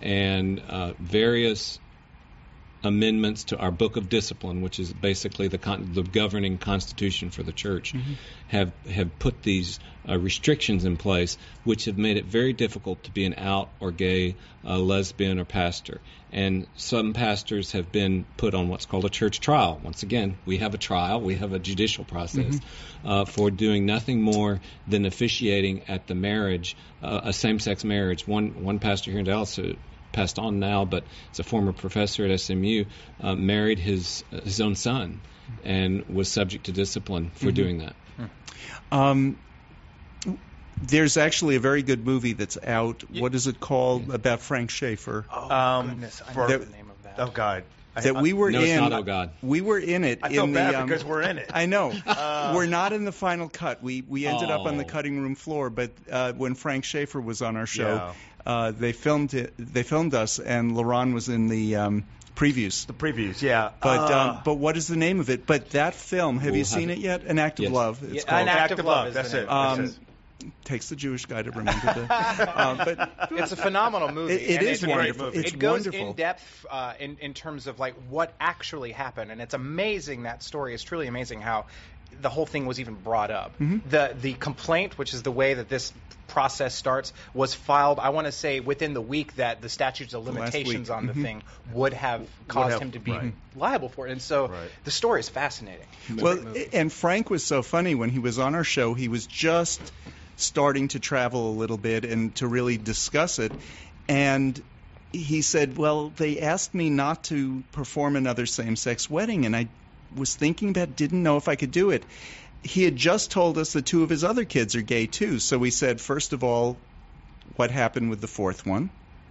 and uh, various amendments to our Book of Discipline, which is basically the, con- the governing constitution for the church, mm-hmm. have have put these uh, restrictions in place, which have made it very difficult to be an out or gay, uh, lesbian, or pastor. And some pastors have been put on what's called a church trial. Once again, we have a trial, we have a judicial process mm-hmm. uh, for doing nothing more than officiating at the marriage, uh, a same-sex marriage. One one pastor here in Dallas, who passed on now, but is a former professor at S M U, uh, married his uh, his own son and was subject to discipline for mm-hmm. doing that. Um, there's actually a very good movie that's out. Yeah. What is it called? Yeah. About Frank Schaeffer. Oh, um, goodness. I know that, the name of that. Oh, God. That we were no, in. It's not, oh God. We were in it. I in feel the, bad um, because we're in it. I know. Uh, we're not in the final cut. We we ended oh. up on the cutting room floor, but uh, when Frank Schaeffer was on our show, yeah. uh, they filmed it. They filmed us, and LaRon was in the um, previews. The previews, yeah. But uh, um, but what is the name of it? But that film, have we'll you seen have it yet? An Act of yes. Love. It's yeah, called. An Act of Love. That's it. Um, That's it. Takes the Jewish guy to remember that. um, but it's a phenomenal movie. It, it and is it's wonderful. Movie. It's it goes wonderful. in depth uh, in in terms of like what actually happened, and it's amazing. That story is truly amazing. How the whole thing was even brought up. Mm-hmm. The the complaint, which is the way that this process starts, was filed. I want to say within the week that the statutes of limitations on the mm-hmm. thing would have caused have, him to be right. liable for it. And so right. the story is fascinating. Well, and Frank was so funny when he was on our show. He was just starting to travel a little bit and to really discuss it. And he said, well, they asked me not to perform another same-sex wedding, and I was thinking about, didn't know if I could do it. He had just told us that two of his other kids are gay, too. So we said, first of all, what happened with the fourth one?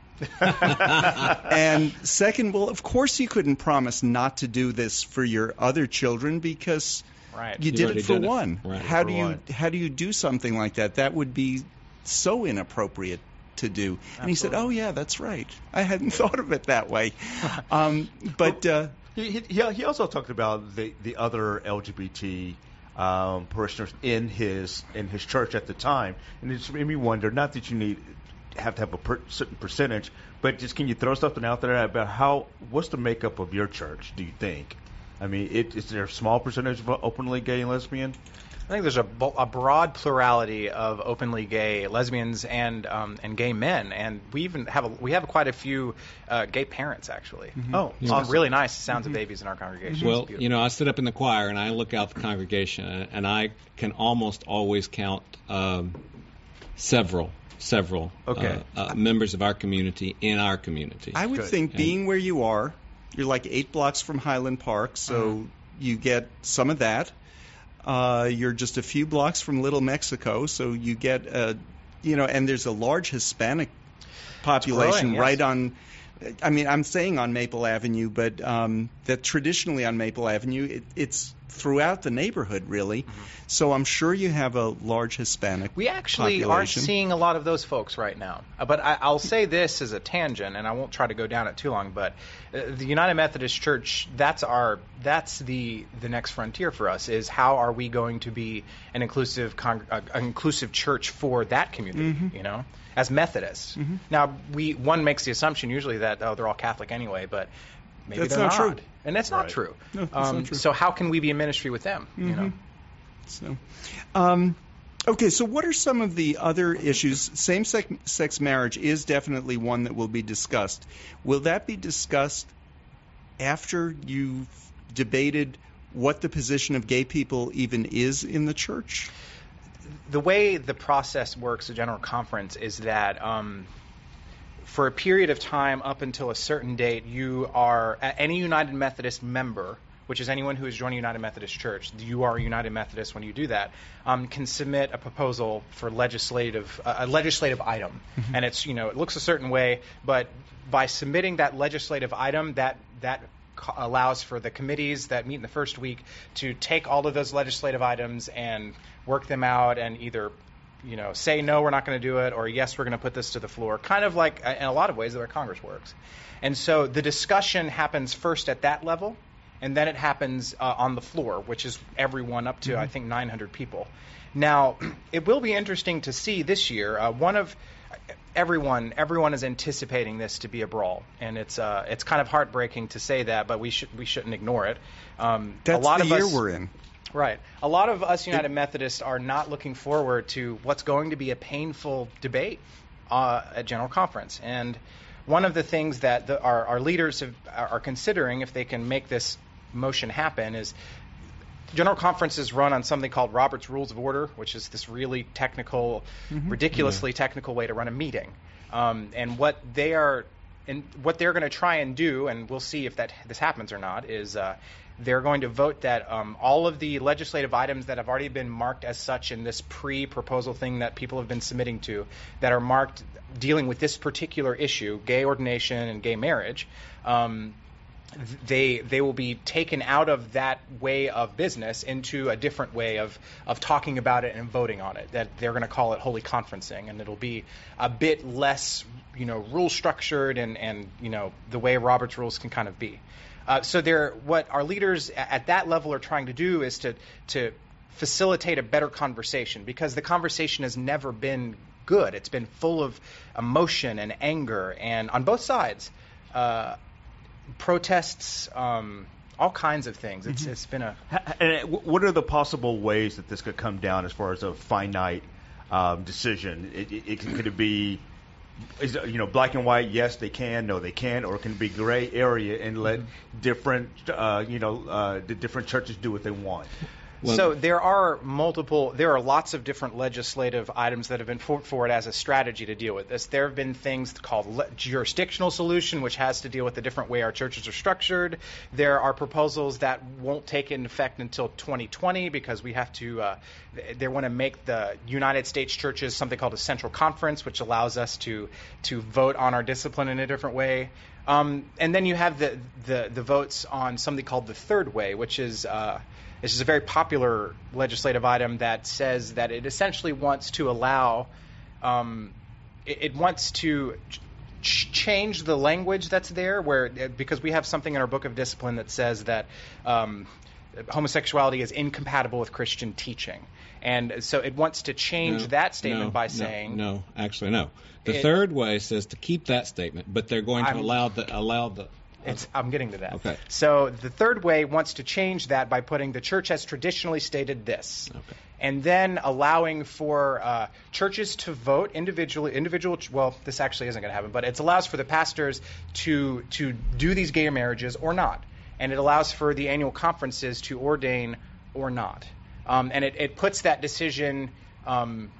And second, well, of course you couldn't promise not to do this for your other children because right. you You've did it for it. one. Right. How For do you one. how do you do something like that? That would be so inappropriate to do. And he said, oh, yeah, that's right. I hadn't thought of it that way. Um, but uh, He, he he also talked about the the other L G B T um, parishioners in his in his church at the time, and it just made me wonder. Not that you need have to have a per, certain percentage, but just can you throw something out there about how what's the makeup of your church? Do you think? I mean, it, is there a small percentage of openly gay and lesbian? I think there's a, a broad plurality of openly gay lesbians and um, and gay men, and we even have a, we have quite a few uh, gay parents actually. Mm-hmm. Oh, Yeah. some really nice sounds of babies in our congregation. Well, It's beautiful. you know, I sit up in the choir and I look out the congregation, and I can almost always count um, several, several Okay. uh, uh, members of our community in our community. I would Good. think And- being where you are, you're like eight blocks from Highland Park, so Uh-huh. you get some of that. Uh, you're just a few blocks from Little Mexico, so you get, uh, you know, and there's a large Hispanic population growing, yes. right on. I mean, I'm saying on Maple Avenue, but um, that traditionally on Maple Avenue, it, it's throughout the neighborhood, really. Mm-hmm. So I'm sure you have a large Hispanic We actually aren't population. seeing a lot of those folks right now. Uh, But I, I'll say this as a tangent, and I won't try to go down it too long. But uh, the United Methodist Church, that's our that's the the next frontier for us. Is how are we going to be an inclusive con- uh, an inclusive church for that community? Mm-hmm. You know, as Methodists. Now, we one makes the assumption usually that oh they're all Catholic anyway, but maybe That's they're not true. and that's not Right. true. No, that's um, not true. So how can we be in ministry with them? You know. So, um, okay, so what are some of the other issues? Same-sex sex marriage is definitely one that will be discussed. Will that be discussed after you've debated what the position of gay people even is in the church? The way the process works, the General Conference, is that um, for a period of time up until a certain date, you are any United Methodist member, which is anyone who is joining United Methodist Church, you are a United Methodist when you do that, um, can submit a proposal for legislative uh, a legislative item, Mm-hmm. and it's you know it looks a certain way, but by submitting that legislative item, that that co- allows for the committees that meet in the first week to take all of those legislative items and work them out and either you know say no, we're not going to do it, or yes, we're going to put this to the floor, kind of like uh, in a lot of ways the way Congress works. And so the discussion happens first at that level, and then it happens uh, on the floor, which is everyone up to, I think, nine hundred people. Now, it will be interesting to see this year. Uh, one of everyone everyone is anticipating this to be a brawl, and it's uh, it's kind of heartbreaking to say that, but we should we shouldn't ignore it. Um, That's a lot the of year us, we're in. Right. A lot of us United Methodists are not looking forward to what's going to be a painful debate uh, at General Conference. And one of the things that the, our, our leaders have, are considering, if they can make this motion happen, is General Conference is run on something called Robert's Rules of Order, which is this really technical, mm-hmm. ridiculously yeah. technical way to run a meeting. Um, and what they are, and what they're going to try and do, and we'll see if that this happens or not, is uh, they're going to vote that um, all of the legislative items that have already been marked as such in this pre-proposal thing that people have been submitting to, that are marked dealing with this particular issue, gay ordination and gay marriage, um, they they will be taken out of that way of business into a different way of of talking about it and voting on it. That they're going to call it holy conferencing, and it'll be a bit less, you know, rule structured and and you know the way Robert's rules can kind of be. Uh, so they're what our leaders at that level are trying to do is to to facilitate a better conversation, because the conversation has never been good. It's been full of emotion and anger, and on both sides. Uh, protests, um, all kinds of things. It's mm-hmm. it's been a. And what are the possible ways that this could come down as far as a finite um, decision? It, it, it could it be, is it, you know, black and white? Yes, they can. No, they can. Or it can be gray area and let mm-hmm. different, uh, you know, uh, the different churches do what they want. Well, so there are multiple, there are lots of different legislative items that have been put forward as a strategy to deal with this. There have been things called le- jurisdictional solution, which has to deal with the different way our churches are structured. There are proposals that won't take into effect until twenty twenty because we have to, uh, they want to make the United States churches something called a central conference, which allows us to to vote on our discipline in a different way. Um, and then you have the, the, the votes on something called the third way, which is uh, This is a very popular legislative item that says that it essentially wants to allow, um, it, it wants to ch- change the language that's there, where because we have something in our book of discipline that says that um, homosexuality is incompatible with Christian teaching, and so it wants to change no, that statement no, by no, saying no, actually no. The it, third way says to keep that statement, but they're going to I'm, allow the allow the. It's, I'm getting to that. Okay. So the third way wants to change that by putting the church has traditionally stated this. Okay. And then allowing for uh, churches to vote individually, individual, well, this actually isn't going to happen, but it allows for the pastors to to do these gay marriages or not. And it allows for the annual conferences to ordain or not. Um, and it, it puts that decision um,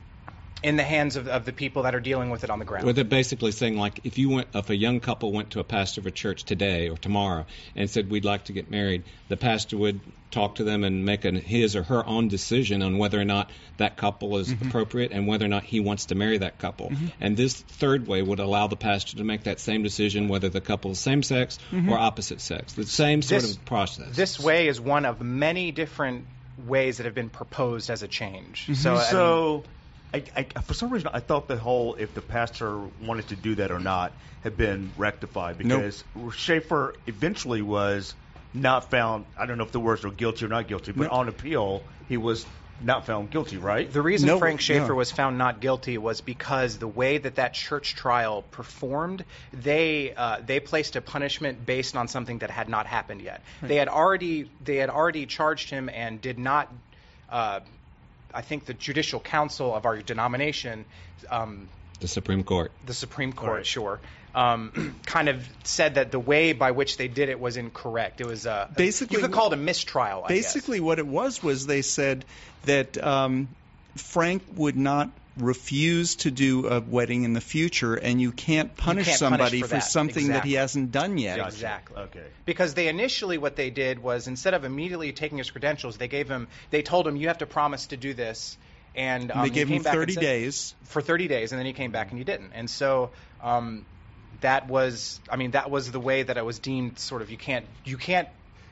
in the hands of, of the people that are dealing with it on the ground. Well, they're basically saying, like, if you went, if a young couple went to a pastor of a church today or tomorrow and said, we'd like to get married, the pastor would talk to them and make an, his or her own decision on whether or not that couple is mm-hmm. appropriate and whether or not he wants to marry that couple. Mm-hmm. And this third way would allow the pastor to make that same decision, whether the couple is same sex mm-hmm. or opposite sex. The same sort this, of process. This way is one of many different ways that have been proposed as a change. Mm-hmm. So, so I mean, I, I, for some reason, I thought the whole if the pastor wanted to do that or not had been rectified because nope. Schaefer eventually was not found. I don't know if the words were guilty or not guilty, but nope. on appeal, he was not found guilty, right? The reason nope. Frank Schaefer no. was found not guilty was because the way that that church trial performed, they uh, they placed a punishment based on something that had not happened yet. Right. They had already they had already charged him and did not. Uh, I think the judicial council of our denomination, um, the Supreme Court, the Supreme Court, right. sure, um, kind of said that the way by which they did it was incorrect. It was uh, basically you could call it a mistrial. I basically, guess. what it was was they said that um, Frank would not refuse to do a wedding in the future, and you can't punish you can't somebody punish for, for something exactly. that he hasn't done yet. Exactly. Okay. Because they initially what they did was instead of immediately taking his credentials, they gave him they told him you have to promise to do this, and um, they gave he came him back thirty and said, days for thirty days, and then he came back and he didn't, and so. Um, that was, I mean, that was the way that it was deemed. Sort of, you can't, you can't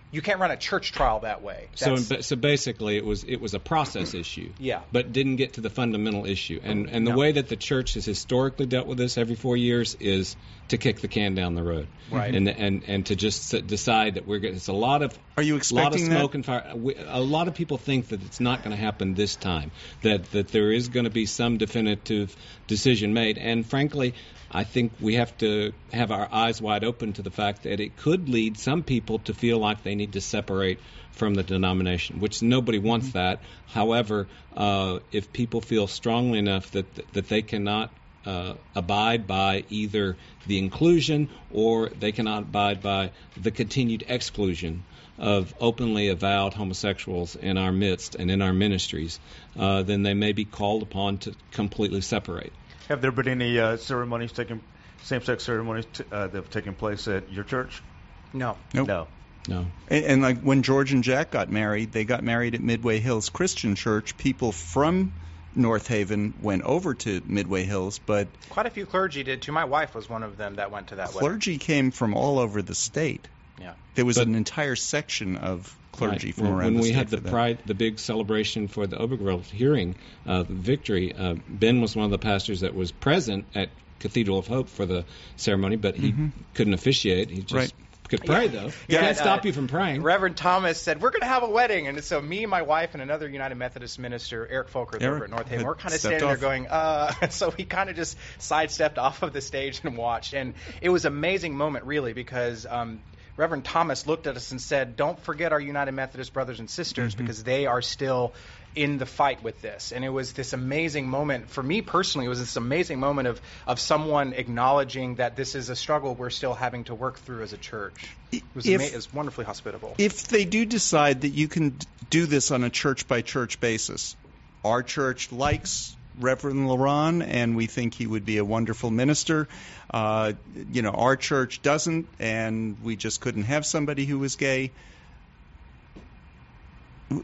you can't run a church trial that way. So, That's, so basically, it was it was a process issue. Yeah. But didn't get to the fundamental issue. And and the No. way that the church has historically dealt with this every four years is to kick the can down the road. Right. And and and to just s- decide that we're going. It's a lot of Are you lot of expecting smoke that? and fire. We, a lot of people think that it's not going to happen this time. That that there is going to be some definitive decision made. And frankly, I think we have to have our eyes wide open to the fact that it could lead some people to feel like they need to separate from the denomination, which nobody wants Mm-hmm. that. However, uh, if people feel strongly enough that that they cannot uh, abide by either the inclusion or they cannot abide by the continued exclusion of openly avowed homosexuals in our midst and in our ministries, uh, then they may be called upon to completely separate. Have there been any uh, ceremonies taking, same-sex ceremonies t- uh, that have taken place at your church? no. Nope. No. No. And, and like when George and Jack got married, they got married at Midway Hills Christian Church. People from North Haven went over to Midway Hills, but Quite a few clergy did too. My wife was one of them that went to that wedding. clergy came from all over the state. Yeah. There was But- an entire section of clergy Right. from When- around when the we state had the for that. pride, the big celebration for the Obergefell hearing, uh, the victory. Uh, Ben was one of the pastors that was present at Cathedral of Hope for the ceremony, but he couldn't officiate. He just Mm-hmm. Right. could pray though. Yeah, Can't stop uh, you from praying. Reverend Thomas said, we're going to have a wedding. And so me, my wife, and another United Methodist minister, Eric Folker, Eric over at North Haven, had we're kind of stepped standing there off. going, uh, so we kind of just sidestepped off of the stage and watched. And it was an amazing moment, really, because um, Reverend Thomas looked at us and said, don't forget our United Methodist brothers and sisters, Mm-hmm. because they are still in the fight with this. And it was this amazing moment, for me personally, it was this amazing moment of, of someone acknowledging that this is a struggle we're still having to work through as a church. It was, If- ama- it was wonderfully hospitable. If they do decide that you can d- do this on a church-by-church basis, our church likes Reverend LaRon, and we think he would be a wonderful minister. Uh, you know, our church doesn't, and we just couldn't have somebody who was gay. I-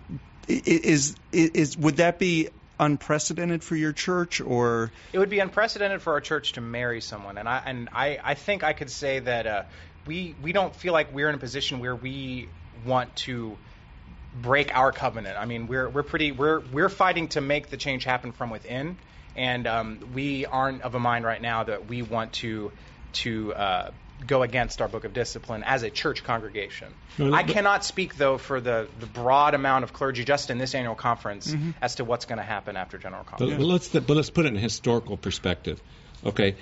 Is is would that be unprecedented for your church, or It would be unprecedented for our church to marry someone, and I and I, I think I could say that uh, we we don't feel like we're in a position where we want to break our covenant. I mean, we're we're pretty we're we're fighting to make the change happen from within, and um, we aren't of a mind right now that we want to to uh, go against our book of discipline as a church congregation. No, I but- cannot speak though for the the broad amount of clergy just in this annual conference as to what's going to happen after general But, conference. but let's but let's put it in historical perspective. Okay,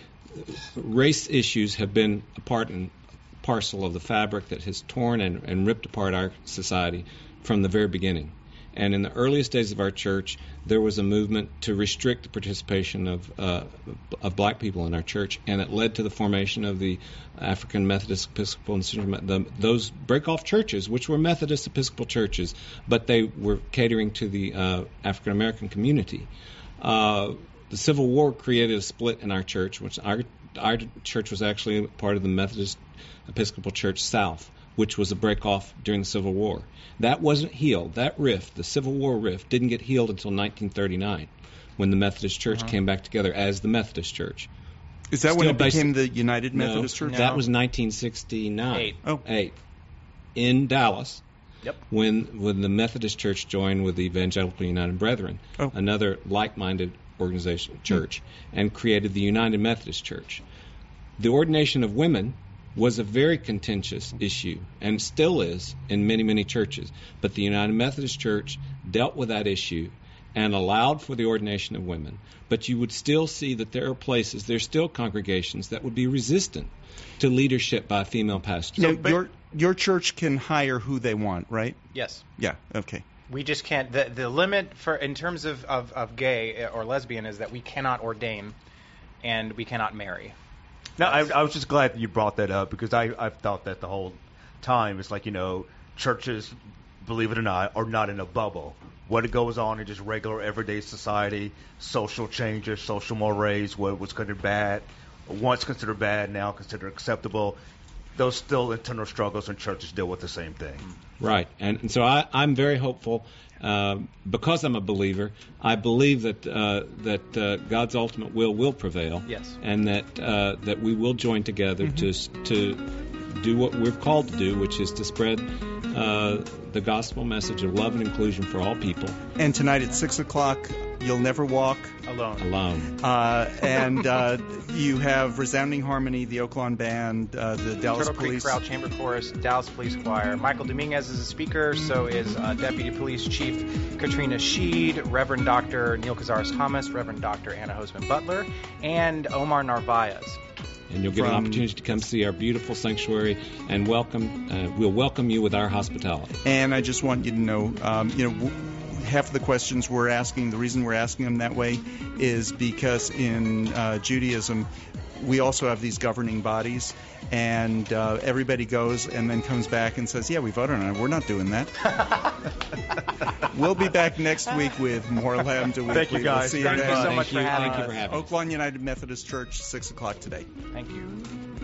race issues have been a part and parcel of the fabric that has torn and, and ripped apart our society from the very beginning. And in the earliest days of our church, there was a movement to restrict the participation of uh, of black people in our church, and it led to the formation of the African Methodist Episcopal and the, those break-off churches, which were Methodist Episcopal churches, but they were catering to the uh, African American community. Uh, the Civil War created a split in our church, which our our church was actually part of the Methodist Episcopal Church South, which was a break-off during the Civil War. That wasn't healed. That rift, the Civil War rift, didn't get healed until nineteen thirty-nine, when the Methodist Church Uh-huh. came back together as the Methodist Church. is that when Still it became basi- the United No, Methodist Church? that was nineteen sixty-nine. Eight. Oh. Eight. In Dallas, Yep. when when the Methodist Church joined with the Evangelical United Brethren, Oh. another like-minded organization, church, and created the United Methodist Church. The ordination of women was a very contentious issue, and still is in many, many churches. But the United Methodist Church dealt with that issue and allowed for the ordination of women. But you would still see that there are places, there's still congregations that would be resistant to leadership by a female pastor. Now, your your church can hire who they want, right? Yes. Yeah. Okay. We just can't. The, the limit for in terms of, of, of gay or lesbian is that we cannot ordain and we cannot marry. No, I, I was just glad that you brought that up because I, I've thought that the whole time. It's like, you know, churches, believe it or not, are not in a bubble. What goes on in just regular everyday society, social changes, social mores, what was considered bad, once considered bad, now considered acceptable. Those still internal struggles and churches deal with the same thing. Right, and, and so I, I'm very hopeful uh, because I'm a believer. I believe that uh, that uh, God's ultimate will will prevail. Yes. and that uh, that we will join together to s- to do what we're called to do, which is to spread uh, the gospel message of love and inclusion for all people. And tonight at six o'clock, You'll Never Walk Alone. Alone. Uh, and uh, you have Resounding Harmony, the Oaklawn Band, uh, the Dallas Turtle Creek Police. Chorale Chamber Chorus, Dallas Police Choir. Michael Dominguez is a speaker, so is uh, Deputy Police Chief Katrina Sheed, Reverend Doctor Neil Cazares Thomas, Reverend Doctor Anna Hosman Butler, and Omar Narvaez. And you'll get From- an opportunity to come see our beautiful sanctuary and welcome. Uh, we'll welcome you with our hospitality. And I just want you to know, um, you know, w- half of the questions we're asking, the reason we're asking them that way is because in uh, Judaism, we also have these governing bodies, and uh, everybody goes and then comes back and says, yeah, we voted on it. We're not doing that. We'll be back next week with more Lambda Weekly. Thank you, guys. We'll see you Thank you then. so much Thank you. for having Thank you us. for having us. Oaklawn United Methodist Church, six o'clock today. Thank you.